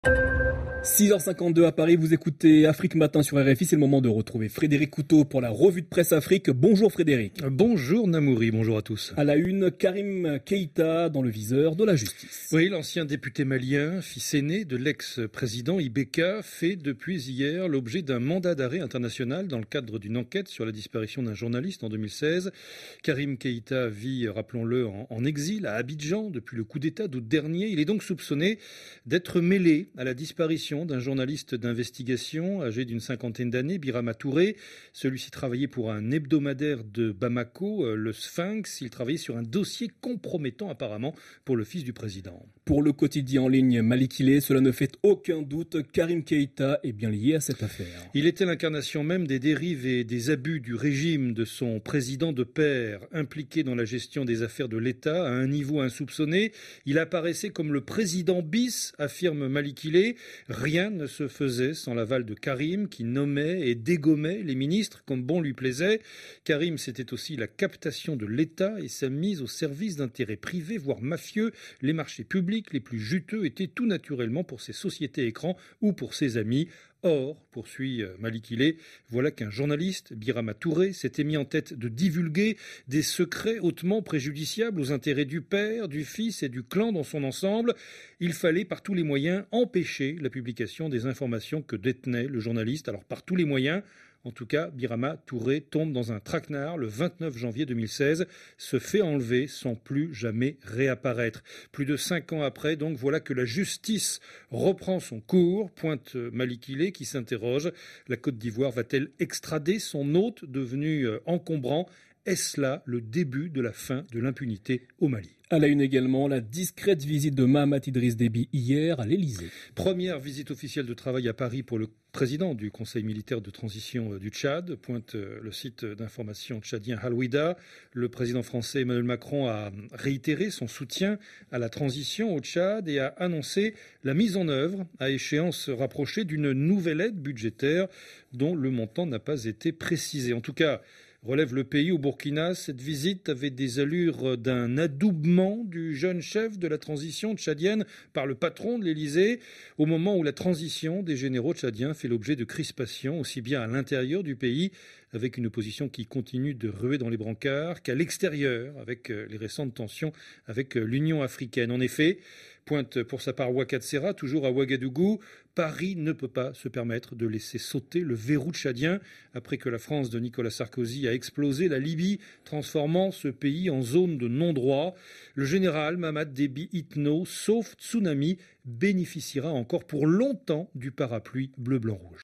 6h52 à Paris, vous écoutez Afrique Matin sur RFI, c'est le moment de retrouver Frédéric Couteau pour la revue de presse Afrique. Bonjour Frédéric. Bonjour Namouri, bonjour à tous. À la une, Karim Keïta dans le viseur de la justice. Oui, l'ancien député malien, fils aîné de l'ex-président Ibeka, fait depuis hier l'objet d'un mandat d'arrêt international dans le cadre d'une enquête sur la disparition d'un journaliste en 2016. Karim Keïta vit, rappelons-le, en exil à Abidjan depuis le coup d'État d'août dernier. Il est donc soupçonné d'être mêlé à la disparition d'un journaliste d'investigation âgé d'une cinquantaine d'années, Birama Touré. Celui-ci travaillait pour un hebdomadaire de Bamako, le Sphinx. Il travaillait sur un dossier compromettant apparemment pour le fils du président. Pour le quotidien en ligne Malikile, cela ne fait aucun doute, Karim Keïta est bien lié à cette affaire. Il était l'incarnation même des dérives et des abus du régime de son président de pair, impliqué dans la gestion des affaires de l'État à un niveau insoupçonné. Il apparaissait comme le président bis, affirme Malikile. Rien ne se faisait sans l'aval de Karim, qui nommait et dégommait les ministres comme bon lui plaisait. Karim, c'était aussi la captation de l'État et sa mise au service d'intérêts privés, voire mafieux. Les marchés publics les plus juteux étaient tout naturellement pour ses sociétés écrans ou pour ses amis. Or, poursuit Malikile, voilà qu'un journaliste, Birama Touré, s'était mis en tête de divulguer des secrets hautement préjudiciables aux intérêts du père, du fils et du clan dans son ensemble. Il fallait par tous les moyens empêcher la publication des informations que détenait le journaliste. Alors par tous les moyens, en tout cas, Birama Touré tombe dans un traquenard le 29 janvier 2016, se fait enlever sans plus jamais réapparaître. Plus de 5 ans après, donc, voilà que la justice reprend son cours, pointe Malikile qui s'interroge. La Côte d'Ivoire va-t-elle extrader son hôte devenu encombrant ? Est-ce là le début de la fin de l'impunité au Mali ? À la une également, la discrète visite de Mahamat Idriss Déby hier à l'Elysée. Première visite officielle de travail à Paris pour le président du Conseil militaire de transition du Tchad, pointe le site d'information tchadien Al-Wida. Le président français Emmanuel Macron a réitéré son soutien à la transition au Tchad et a annoncé la mise en œuvre à échéance rapprochée d'une nouvelle aide budgétaire dont le montant n'a pas été précisé. En tout cas, relève le pays au Burkina, cette visite avait des allures d'un adoubement du jeune chef de la transition tchadienne par le patron de l'Élysée, au moment où la transition des généraux tchadiens fait l'objet de crispations, aussi bien à l'intérieur du pays, avec une opposition qui continue de ruer dans les brancards, qu'à l'extérieur, avec les récentes tensions avec l'Union africaine. En effet, pointe pour sa part Ouagatsera, toujours à Ouagadougou, Paris ne peut pas se permettre de laisser sauter le verrou tchadien après que la France de Nicolas Sarkozy a explosé la Libye, transformant ce pays en zone de non-droit. Le général Mahamat Déby Itno, sauf tsunami, bénéficiera encore pour longtemps du parapluie bleu-blanc-rouge.